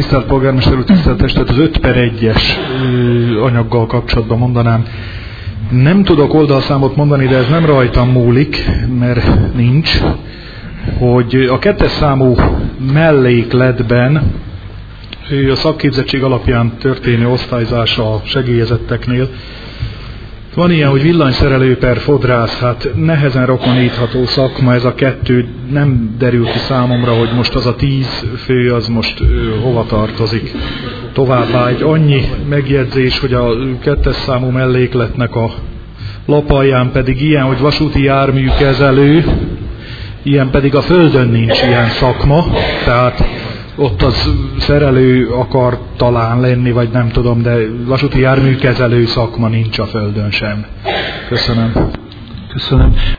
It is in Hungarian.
tisztelt polgármester úr, tisztelt testet, az 5/1-es anyaggal kapcsolatban mondanám. Nem tudok oldalszámot mondani, de ez nem rajtam múlik, mert nincs, hogy a 2-es számú mellékletben a szakképzettség alapján történő osztályzása a segélyezetteknél. Van ilyen, hogy villanyszerelő per fodrász, hát nehezen rokonítható szakma, ez a 2, nem derül ki számomra, hogy most az a 10 fő, az most hova tartozik. Továbbá egy annyi megjegyzés, hogy a 2-es számú mellékletnek a lapalján pedig ilyen, hogy vasúti járműkezelő, ilyen pedig a földön nincs ilyen szakma, tehát ott az szerelő akar talán lenni, vagy nem tudom, de vasúti járműkezelő szakma nincs a földön sem. Köszönöm. Köszönöm.